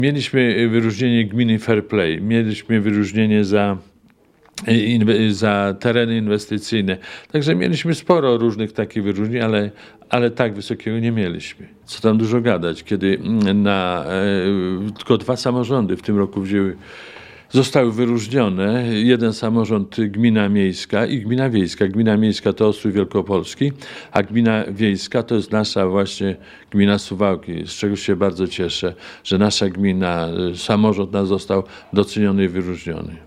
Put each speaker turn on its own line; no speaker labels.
Mieliśmy wyróżnienie gminy Fair Play, mieliśmy wyróżnienie za tereny inwestycyjne. Także mieliśmy sporo różnych takich wyróżnień, ale tak wysokiego nie mieliśmy. Co tam dużo gadać, kiedy tylko 2 samorządy w tym roku zostały wyróżnione. Jeden samorząd gmina miejska i gmina wiejska. Gmina miejska to Ostrój Wielkopolski, a gmina wiejska to jest nasza właśnie gmina Suwałki, z czego się bardzo cieszę, że nasza gmina, samorząd nas został doceniony i wyróżniony.